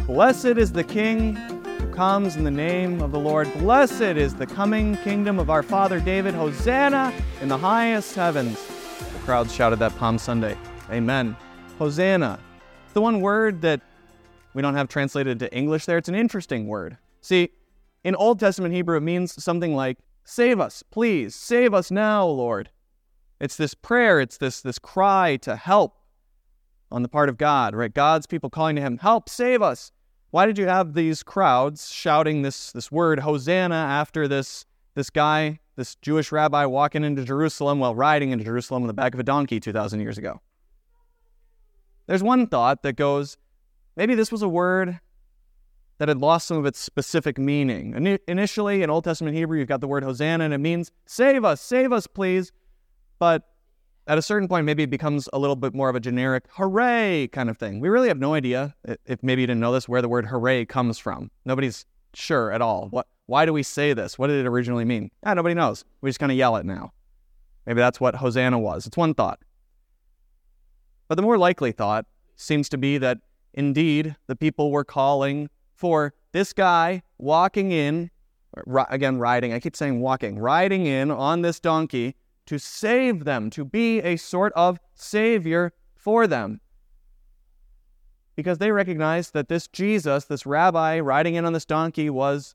Blessed is the King who comes in the name of the Lord. Blessed is the coming kingdom of our father David. Hosanna in the highest heavens. The crowds shouted that Palm Sunday. Amen. Hosanna. The one word that we don't have translated to English there, it's an interesting word. See, in Old Testament Hebrew, it means something like, save us, please, save us now, Lord. It's this prayer, it's this cry to help on the part of God, right? God's people calling to him, help, save us. Why did you have these crowds shouting this word, Hosanna, after this guy, this Jewish rabbi walking into Jerusalem while riding into Jerusalem on the back of a donkey 2,000 years ago? There's one thought that goes, maybe this was a word that had lost some of its specific meaning. Initially, in Old Testament Hebrew, you've got the word Hosanna, and it means save us, please. But at a certain point, maybe it becomes a little bit more of a generic hooray kind of thing. We really have no idea, if maybe you didn't know this, where the word hooray comes from. Nobody's sure at all. Why do we say this? What did it originally mean? Nobody knows. We just kind of yell it now. Maybe that's what Hosanna was. It's one thought. But the more likely thought seems to be that, indeed, the people were calling for this guy walking in, again, riding, I keep saying walking, riding in on this donkey to save them, to be a sort of savior for them. Because they recognized that this Jesus, this rabbi riding in on this donkey, was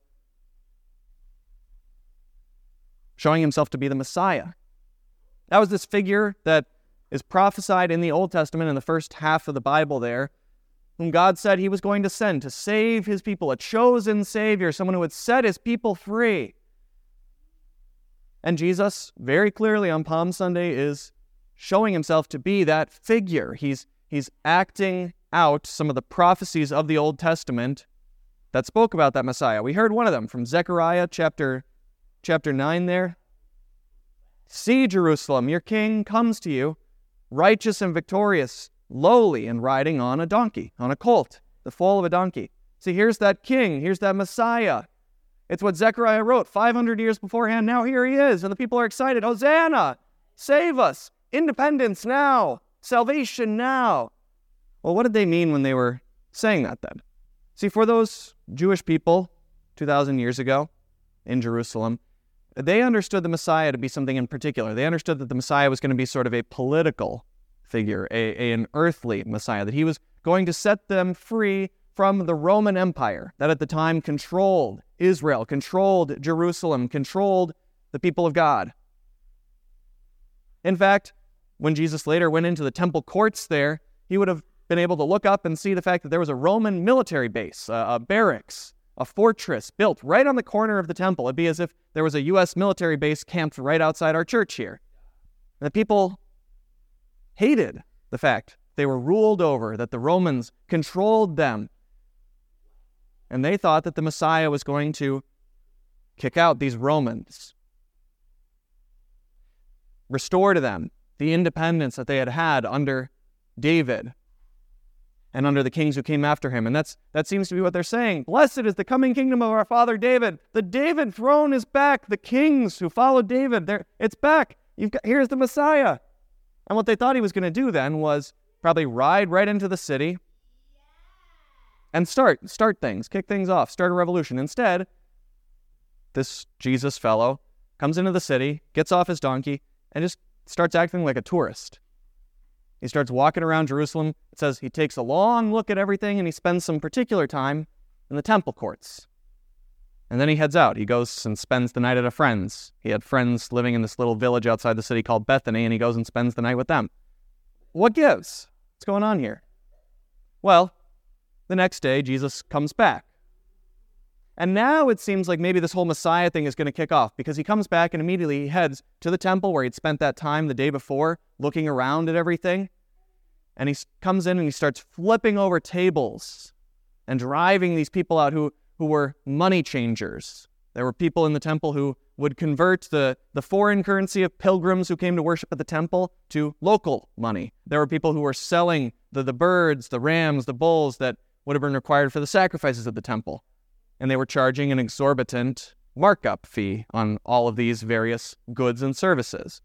showing himself to be the Messiah. That was this figure that is prophesied in the Old Testament in the first half of the Bible there, whom God said he was going to send to save his people, a chosen savior, someone who would set his people free. And Jesus, very clearly on Palm Sunday, is showing himself to be that figure. He's acting out some of the prophecies of the Old Testament that spoke about that Messiah. We heard one of them from Zechariah chapter 9 there. See, Jerusalem, your king comes to you, righteous and victorious, lowly and riding on a donkey, on a colt, the foal of a donkey. See, here's that king, here's that Messiah. It's what Zechariah wrote 500 years beforehand. Now here he is, and the people are excited. Hosanna! Save us! Independence now! Salvation now! Well, what did they mean when they were saying that then? See, for those Jewish people 2,000 years ago in Jerusalem, they understood the Messiah to be something in particular. They understood that the Messiah was going to be sort of a political figure, an earthly Messiah, that he was going to set them free from the Roman Empire that at the time controlled Israel, controlled Jerusalem, controlled the people of God. In fact, when Jesus later went into the temple courts there, he would have been able to look up and see the fact that there was a Roman military base, a barracks, a fortress built right on the corner of the temple. It'd be as if there was a U.S. military base camped right outside our church here. And the people hated the fact they were ruled over, that the Romans controlled them. And they thought that the Messiah was going to kick out these Romans, restore to them the independence that they had had under David and under the kings who came after him. And that seems to be what they're saying. Blessed is the coming kingdom of our father David. The David throne is back. The kings who followed David, it's back. Here's the Messiah. And what they thought he was going to do then was probably ride right into the city and start things, kick things off, start a revolution. Instead, this Jesus fellow comes into the city, gets off his donkey, and just starts acting like a tourist. He starts walking around Jerusalem. It says he takes a long look at everything, and he spends some particular time in the temple courts. And then he heads out. He goes and spends the night at a friend's. He had friends living in this little village outside the city called Bethany, and he goes and spends the night with them. What gives? What's going on here? Well, the next day, Jesus comes back. And now it seems like maybe this whole Messiah thing is going to kick off, because he comes back and immediately he heads to the temple where he'd spent that time the day before looking around at everything. And he comes in and he starts flipping over tables and driving these people out who were money changers. There were people in the temple who would convert the foreign currency of pilgrims who came to worship at the temple to local money. There were people who were selling the birds, the rams, the bulls that would have been required for the sacrifices of the temple. And they were charging an exorbitant markup fee on all of these various goods and services.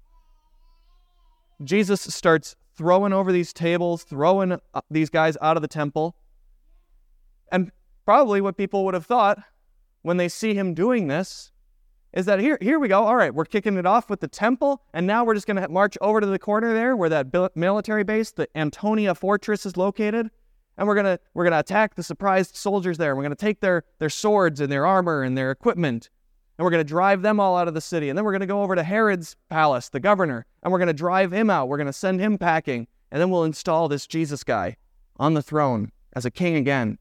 Jesus starts throwing over these tables, throwing these guys out of the temple. And probably what people would have thought when they see him doing this is that here we go. All right, we're kicking it off with the temple, and now we're just going to march over to the corner there where that military base, the Antonia Fortress, is located, and we're gonna attack the surprised soldiers there. We're going to take their swords and their armor and their equipment, and we're going to drive them all out of the city. And then we're going to go over to Herod's palace, the governor, and we're going to drive him out. We're going to send him packing, and then we'll install this Jesus guy on the throne as a king again.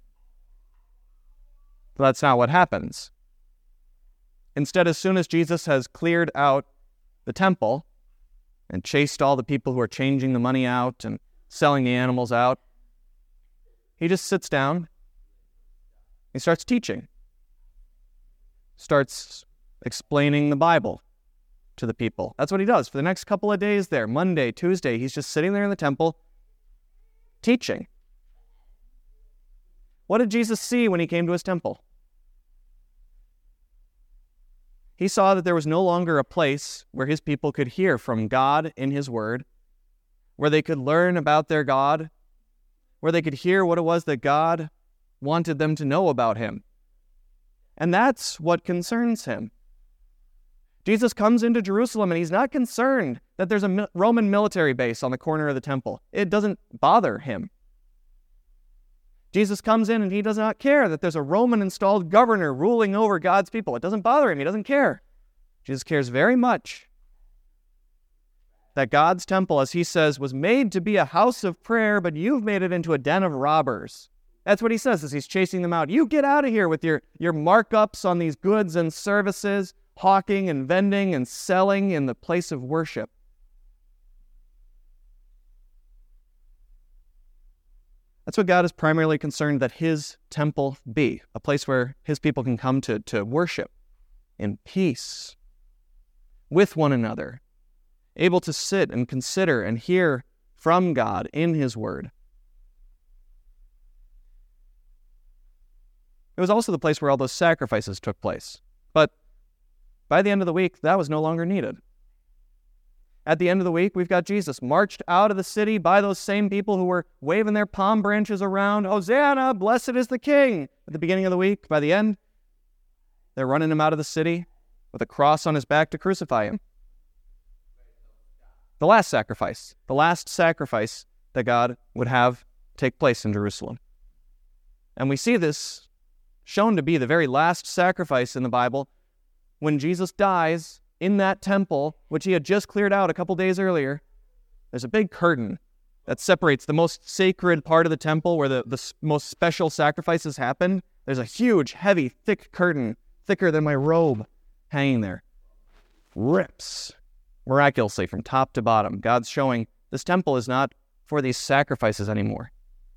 But that's not what happens. Instead, as soon as Jesus has cleared out the temple and chased all the people who are changing the money out and selling the animals out, he just sits down. He starts teaching. Starts explaining the Bible to the people. That's what he does for the next couple of days there. Monday, Tuesday, he's just sitting there in the temple teaching. What did Jesus see when he came to his temple? He saw that there was no longer a place where his people could hear from God in his word, where they could learn about their God, where they could hear what it was that God wanted them to know about him. And that's what concerns him. Jesus comes into Jerusalem and he's not concerned that there's a Roman military base on the corner of the temple. It doesn't bother him. Jesus comes in and he does not care that there's a Roman installed governor ruling over God's people. It doesn't bother him. He doesn't care. Jesus cares very much that God's temple, as he says, was made to be a house of prayer, but you've made it into a den of robbers. That's what he says as he's chasing them out. You get out of here with your markups on these goods and services, hawking and vending and selling in the place of worship. That's what God is primarily concerned that his temple be, a place where his people can come to worship in peace with one another, able to sit and consider and hear from God in his word. It was also the place where all those sacrifices took place. But by the end of the week, that was no longer needed. At the end of the week, we've got Jesus marched out of the city by those same people who were waving their palm branches around. Hosanna, blessed is the King. At the beginning of the week, by the end, they're running him out of the city with a cross on his back to crucify him. The last sacrifice that God would have take place in Jerusalem. And we see this shown to be the very last sacrifice in the Bible when Jesus dies in that temple, which he had just cleared out a couple days earlier. There's a big curtain that separates the most sacred part of the temple where the most special sacrifices happen. There's a huge, heavy, thick curtain, thicker than my robe, hanging there. Rips miraculously from top to bottom. God's showing this temple is not for these sacrifices anymore.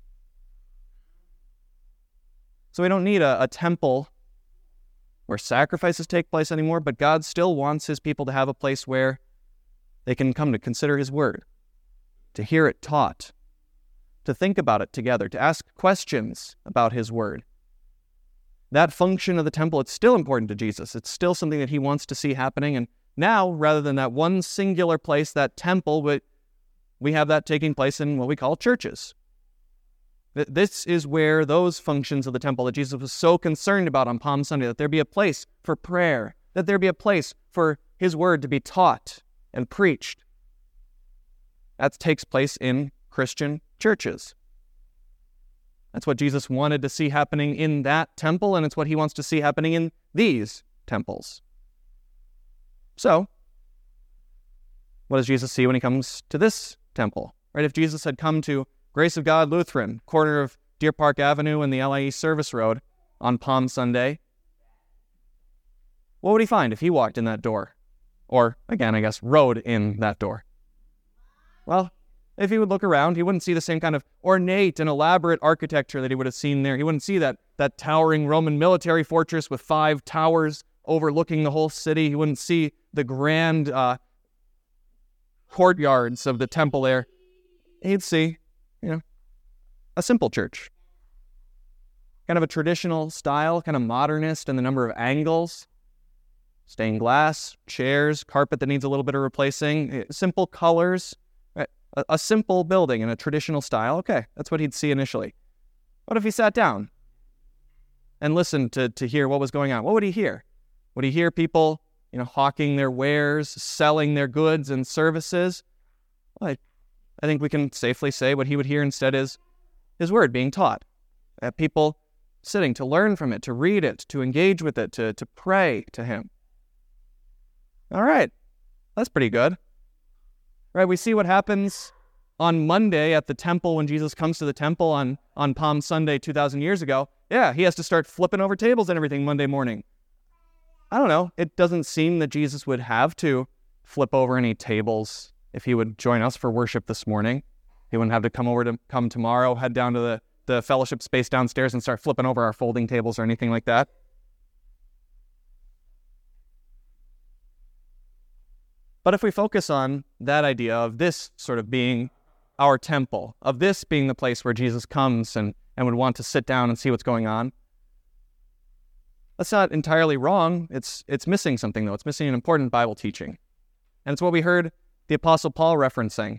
So we don't need a temple where sacrifices take place anymore, but God still wants his people to have a place where they can come to consider his word, to hear it taught, to think about it together, to ask questions about his word. That function of the temple, it's still important to Jesus. It's still something that he wants to see happening. And now, rather than that one singular place, that temple, we have that taking place in what we call churches. This is where those functions of the temple that Jesus was so concerned about on Palm Sunday, that there be a place for prayer, that there be a place for his word to be taught and preached. That takes place in Christian churches. That's what Jesus wanted to see happening in that temple, and it's what he wants to see happening in these temples. So, what does Jesus see when he comes to this temple? Right? If Jesus had come to Grace of God Lutheran, corner of Deer Park Avenue and the LIE Service Road on Palm Sunday, what would he find if he walked in that door? Or, again, I guess, rode in that door? Well, if he would look around, he wouldn't see the same kind of ornate and elaborate architecture that he would have seen there. He wouldn't see that towering Roman military fortress with 5 towers overlooking the whole city. He wouldn't see the grand courtyards of the temple there. He'd see a simple church. Kind of a traditional style, kind of modernist in the number of angles. Stained glass, chairs, carpet that needs a little bit of replacing, simple colors, right? A simple building in a traditional style. Okay, that's what he'd see initially. What if he sat down? and listened to hear what was going on, what would he hear? Would he hear people, hawking their wares, selling their goods and services? Well, I think we can safely say what he would hear instead is his word being taught. People sitting to learn from it, to read it, to engage with it, to pray to him. All right, that's pretty good. Right, we see what happens on Monday at the temple when Jesus comes to the temple on Palm Sunday 2,000 years ago. Yeah, he has to start flipping over tables and everything Monday morning. I don't know. It doesn't seem that Jesus would have to flip over any tables if he would join us for worship this morning. He wouldn't have to come tomorrow, head down to the fellowship space downstairs and start flipping over our folding tables or anything like that. But if we focus on that idea of this sort of being our temple, of this being the place where Jesus comes and would want to sit down and see what's going on, that's not entirely wrong. It's missing something, though. It's missing an important Bible teaching. And it's what we heard the Apostle Paul referencing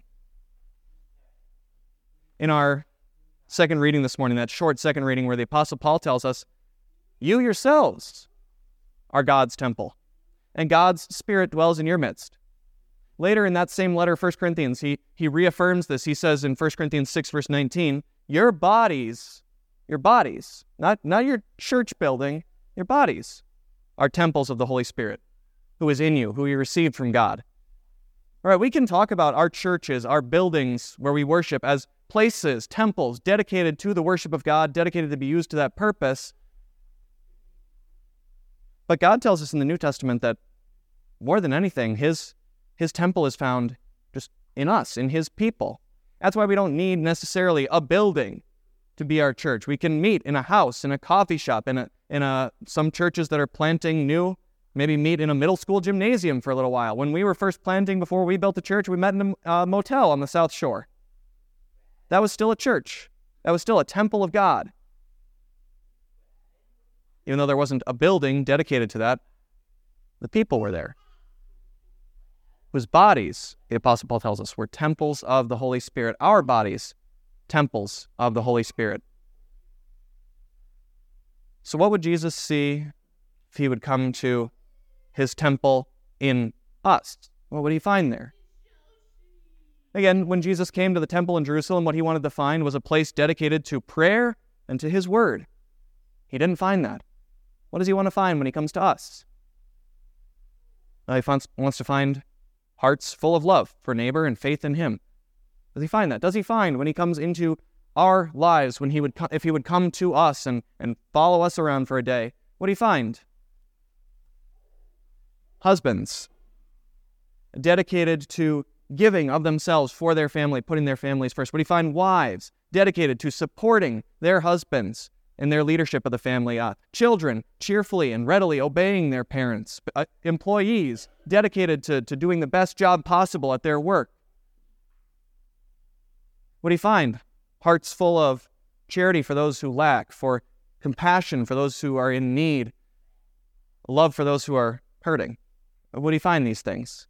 in our second reading this morning, that short second reading where the Apostle Paul tells us, you yourselves are God's temple, and God's Spirit dwells in your midst. Later in that same letter, 1 Corinthians, he reaffirms this. He says in 1 Corinthians 6, verse 19, your bodies, not your church building, your bodies are temples of the Holy Spirit, who is in you, who you received from God. All right, we can talk about our churches, our buildings where we worship as places, temples, dedicated to the worship of God, dedicated to be used to that purpose. But God tells us in the New Testament that more than anything, His temple is found just in us, in His people. That's why we don't need necessarily a building to be our church. We can meet in a house, in a coffee shop, in some churches that are planting new, maybe meet in a middle school gymnasium for a little while. When we were first planting before we built the church, we met in a motel on the South Shore. That was still a church. That was still a temple of God. Even though there wasn't a building dedicated to that, the people were there, whose bodies, the Apostle Paul tells us, were temples of the Holy Spirit. Our bodies, temples of the Holy Spirit. So what would Jesus see if he would come to his temple in us? What would he find there? Again, when Jesus came to the temple in Jerusalem, what he wanted to find was a place dedicated to prayer and to his word. He didn't find that. What does he want to find when he comes to us? He wants to find hearts full of love for neighbor and faith in him. Does he find that? Does he find when he comes into our lives, if he would come to us and follow us around for a day, what do he find? Husbands dedicated to giving of themselves for their family, putting their families first. What do you find? Wives dedicated to supporting their husbands in their leadership of the family. Children cheerfully and readily obeying their parents. Employees dedicated to doing the best job possible at their work. What do you find? Hearts full of charity for those who lack, for compassion for those who are in need, love for those who are hurting. What do you find these things?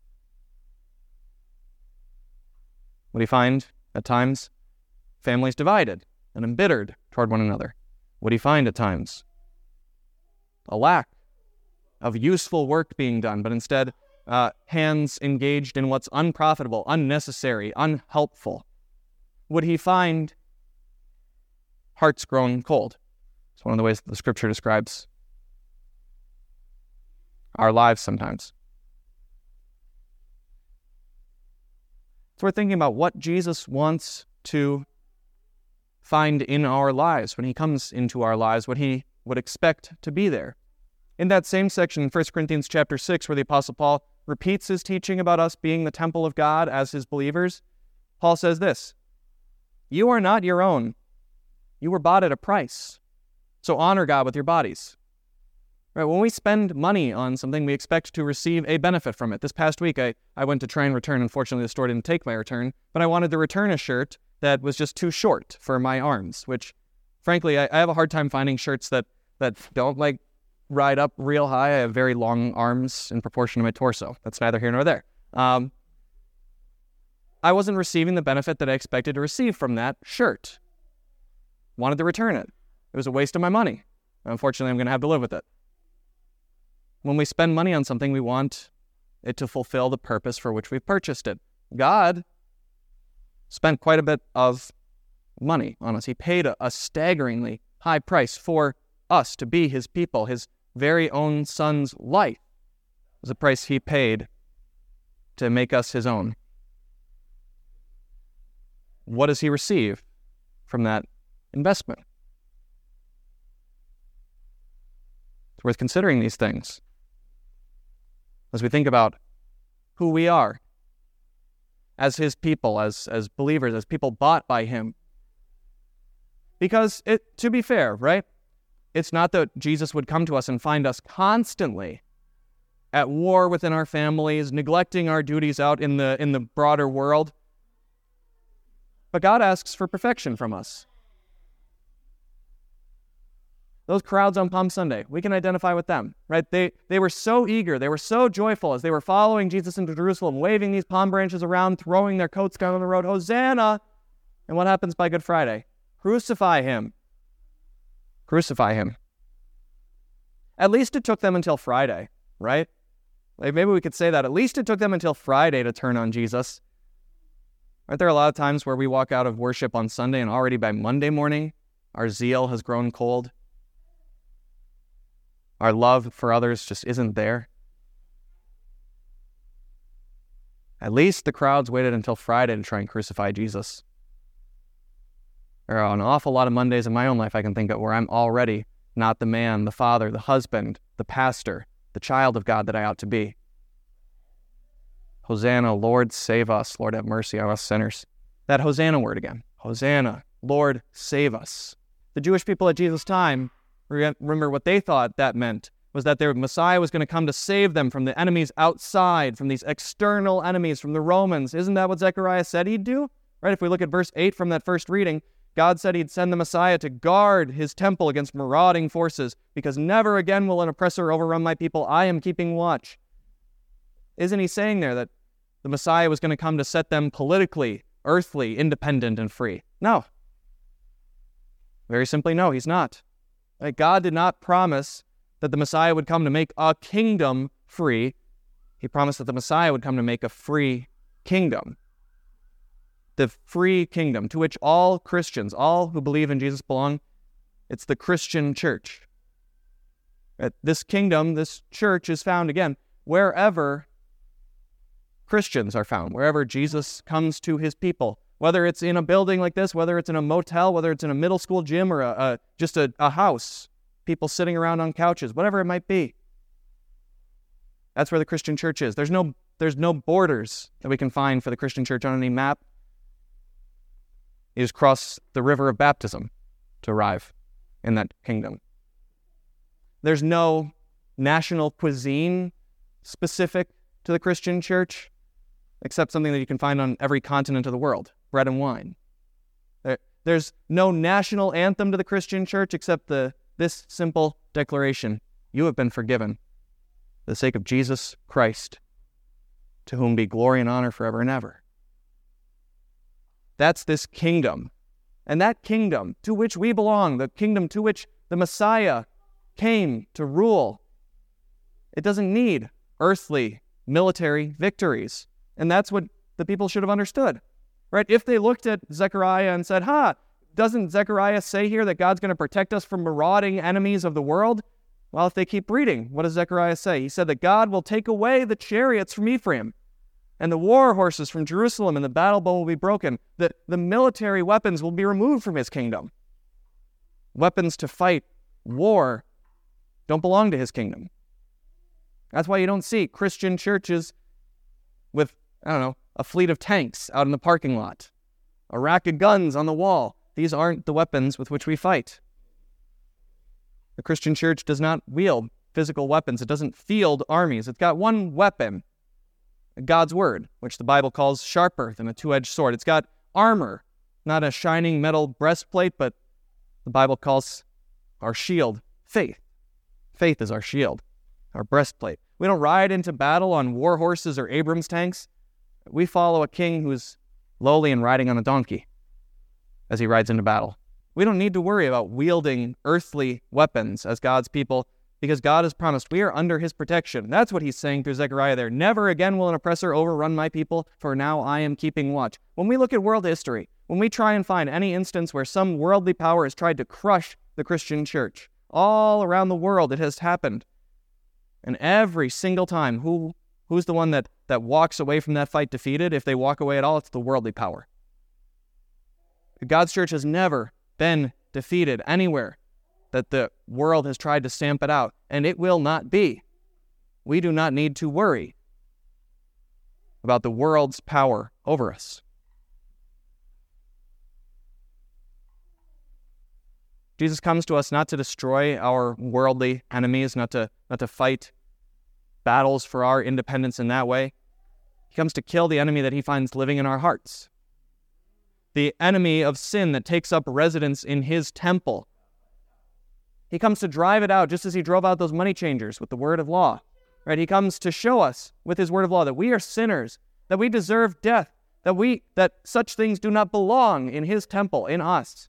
What do you find at times? Families divided and embittered toward one another. What do you find at times? A lack of useful work being done, but instead hands engaged in what's unprofitable, unnecessary, unhelpful. Would he find hearts grown cold? It's one of the ways that the Scripture describes our lives sometimes. So we're thinking about what Jesus wants to find in our lives when he comes into our lives, what he would expect to be there. In that same section, in 1 Corinthians chapter 6, where the Apostle Paul repeats his teaching about us being the temple of God as his believers, Paul says this, "You are not your own. You were bought at a price. So honor God with your bodies." Right, when we spend money on something, we expect to receive a benefit from it. This past week, I went to try and return. Unfortunately, the store didn't take my return, but I wanted to return a shirt that was just too short for my arms, which, frankly, I have a hard time finding shirts that don't, ride up real high. I have very long arms in proportion to my torso. That's neither here nor there. I wasn't receiving the benefit that I expected to receive from that shirt. Wanted to return it. It was a waste of my money. Unfortunately, I'm going to have to live with it. When we spend money on something, we want it to fulfill the purpose for which we've purchased it. God spent quite a bit of money on us. He paid a staggeringly high price for us to be his people. His very own son's life was the price he paid to make us his own. What does he receive from that investment? It's worth considering these things as we think about who we are as his people, as believers, as people bought by him. Because to be fair, right? It's not that Jesus would come to us and find us constantly at war within our families, neglecting our duties out in the broader world. But God asks for perfection from us. Those crowds on Palm Sunday, we can identify with them, right? They were so eager, they were so joyful as they were following Jesus into Jerusalem, waving these palm branches around, throwing their coats down on the road, Hosanna! And what happens by Good Friday? Crucify him. Crucify him. At least it took them until Friday, right? Like maybe we could say that. At least it took them until Friday to turn on Jesus. Aren't there a lot of times where we walk out of worship on Sunday and already by Monday morning, our zeal has grown cold? Our love for others just isn't there? At least the crowds waited until Friday to try and crucify Jesus. There are an awful lot of Mondays in my own life I can think of where I'm already not the man, the father, the husband, the pastor, the child of God that I ought to be. Hosanna, Lord, save us. Lord, have mercy on us sinners. That Hosanna word again. Hosanna, Lord, save us. The Jewish people at Jesus' time, remember what they thought that meant was that their Messiah was going to come to save them from the enemies outside, from these external enemies, from the Romans. Isn't that what Zechariah said he'd do? Right? If we look at verse 8 from that first reading, God said he'd send the Messiah to guard his temple against marauding forces, because never again will an oppressor overrun my people. I am keeping watch. Isn't he saying there that the Messiah was going to come to set them politically, earthly, independent, and free? No. Very simply, no, he's not. Like, God did not promise that the Messiah would come to make a kingdom free. He promised that the Messiah would come to make a free kingdom. The free kingdom to which all Christians, all who believe in Jesus belong. It's the Christian church. This kingdom, this church is found, again, wherever Christians are found, wherever Jesus comes to his people, whether it's in a building like this, whether it's in a motel, whether it's in a middle school gym or just a house, people sitting around on couches, whatever it might be. That's where the Christian church is. There's no borders that we can find for the Christian church on any map. You just cross the river of baptism to arrive in that kingdom. There's no national cuisine specific to the Christian church, except something that you can find on every continent of the world, bread and wine. There's no national anthem to the Christian church except this simple declaration: you have been forgiven for the sake of Jesus Christ, to whom be glory and honor forever and ever. That's this kingdom. And that kingdom to which we belong, the kingdom to which the Messiah came to rule, it doesn't need earthly military victories. And that's what the people should have understood, right? If they looked at Zechariah and said, doesn't Zechariah say here that God's going to protect us from marauding enemies of the world? Well, if they keep reading, what does Zechariah say? He said that God will take away the chariots from Ephraim and the war horses from Jerusalem, and the battle bow will be broken. The military weapons will be removed from his kingdom. Weapons to fight war don't belong to his kingdom. That's why you don't see Christian churches with, a fleet of tanks out in the parking lot, a rack of guns on the wall. These aren't the weapons with which we fight. The Christian church does not wield physical weapons. It doesn't field armies. It's got one weapon, God's word, which the Bible calls sharper than a two-edged sword. It's got armor, not a shining metal breastplate, but the Bible calls our shield faith. Faith is our shield, our breastplate. We don't ride into battle on war horses or Abrams tanks. We follow a king who's lowly and riding on a donkey as he rides into battle. We don't need to worry about wielding earthly weapons as God's people, because God has promised we are under his protection. That's what he's saying through Zechariah there. Never again will an oppressor overrun my people, for now I am keeping watch. When we look at world history, when we try and find any instance where some worldly power has tried to crush the Christian church, all around the world it has happened. And every single time, who's the one that walks away from that fight defeated? If they walk away at all, it's the worldly power. God's church has never been defeated anywhere that the world has tried to stamp it out, and it will not be. We do not need to worry about the world's power over us. Jesus comes to us not to destroy our worldly enemies, not to fight battles for our independence in that way. He comes to kill the enemy that he finds living in our hearts. The enemy of sin that takes up residence in his temple. He comes to drive it out, just as he drove out those money changers with the word of law. Right? He comes to show us with his word of law that we are sinners, that we deserve death, that such things do not belong in his temple, in us.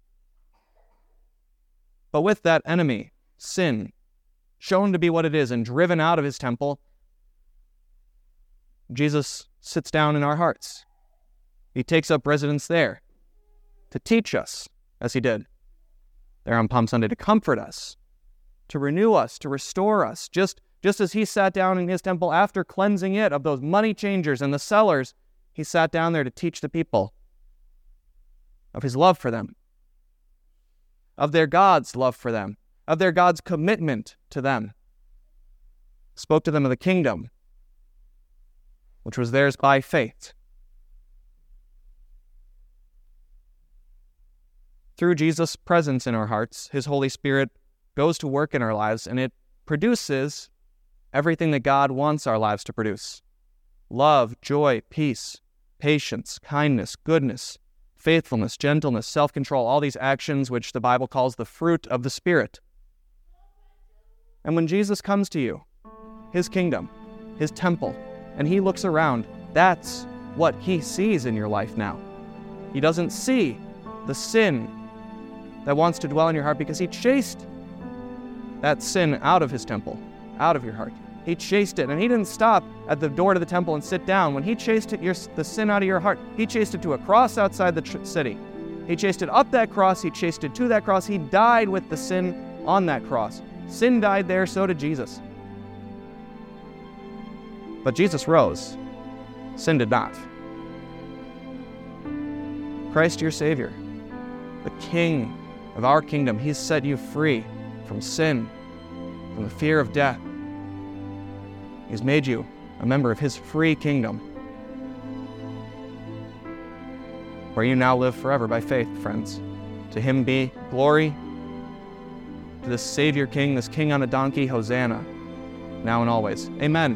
But with that enemy, sin, shown to be what it is and driven out of his temple, Jesus sits down in our hearts. He takes up residence there to teach us, as he did there on Palm Sunday, to comfort us, to renew us, to restore us. Just as he sat down in his temple after cleansing it of those money changers and the sellers, he sat down there to teach the people of his love for them, of their God's love for them, of their God's commitment to them. Spoke to them of the kingdom, which was theirs by faith. Through Jesus' presence in our hearts, his Holy Spirit goes to work in our lives, and it produces everything that God wants our lives to produce. Love, joy, peace, patience, kindness, goodness, faithfulness, gentleness, self-control, all these actions which the Bible calls the fruit of the Spirit. And when Jesus comes to you, his kingdom, his temple, and he looks around, that's what he sees in your life now. He doesn't see the sin that wants to dwell in your heart, because he chased that sin out of his temple, out of your heart. He chased it, and he didn't stop at the door to the temple and sit down. When he chased the sin out of your heart, he chased it to a cross outside the city. He chased it up that cross. He chased it to that cross. He died with the sin on that cross. Sin died there, so did Jesus. But Jesus rose. Sin did not. Christ, your Savior, the King of our kingdom, he's set you free from sin, from the fear of death. He's made you a member of his free kingdom, where you now live forever by faith, friends. To him be glory, to this Savior King, this King on a donkey, Hosanna, now and always. Amen.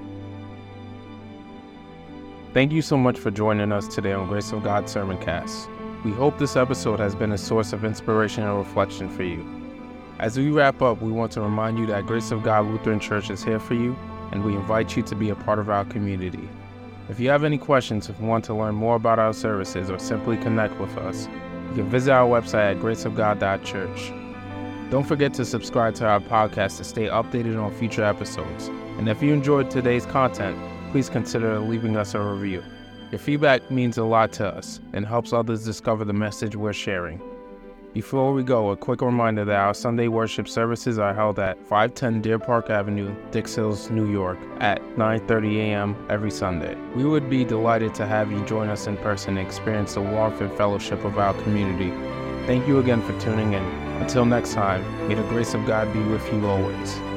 Thank you so much for joining us today on Grace of God Sermoncast. We hope this episode has been a source of inspiration and reflection for you. As we wrap up, we want to remind you that Grace of God Lutheran Church is here for you, and we invite you to be a part of our community. If you have any questions, if you want to learn more about our services, or simply connect with us, you can visit our website at graceofgod.church. Don't forget to subscribe to our podcast to stay updated on future episodes. And if you enjoyed today's content, please consider leaving us a review. Your feedback means a lot to us and helps others discover the message we're sharing. Before we go, a quick reminder that our Sunday worship services are held at 510 Deer Park Avenue, Dix Hills, New York, at 9:30 a.m. every Sunday. We would be delighted to have you join us in person and experience the warmth and fellowship of our community. Thank you again for tuning in. Until next time, may the grace of God be with you always.